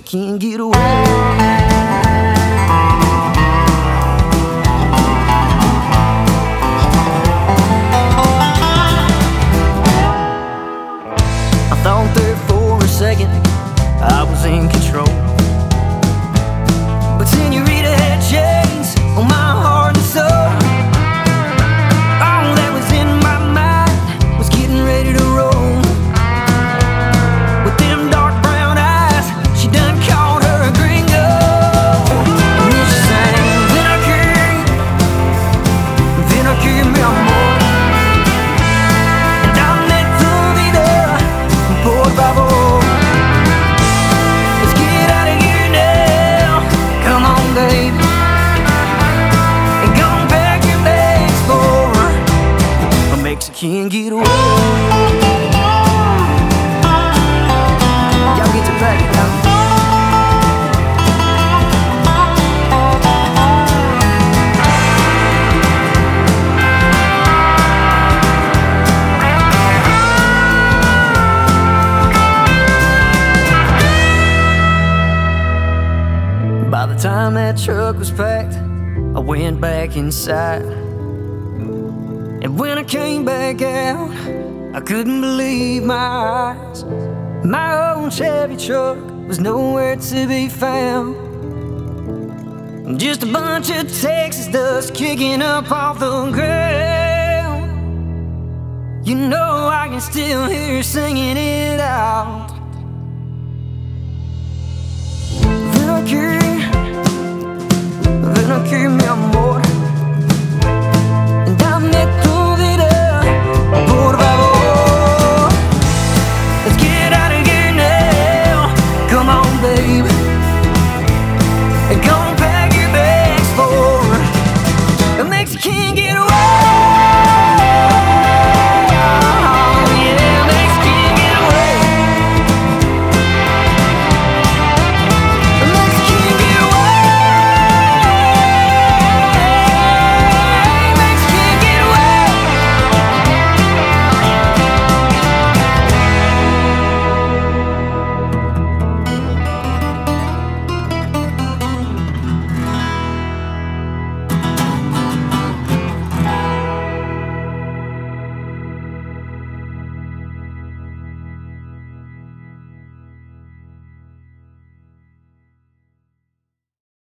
can't get away. I thought there for a second I was in control, but senorita had chains on my heart and soul. All that was in my mind was getting ready to roll. With them dark brown eyes, she done called her a gringo. And then she sang, ven aquí mi amor. And I'm that tu vida, por favor. Let's get out of here now, come on baby, and go pack your bags for a Mexican getaway. Y'all get to pack it now. By the time that truck was packed, I went back inside. And when I came back out, I couldn't believe my eyes. My old Chevy truck was nowhere to be found. Just a bunch of Texas dust kicking up off the ground. You know I can still hear her singing it out.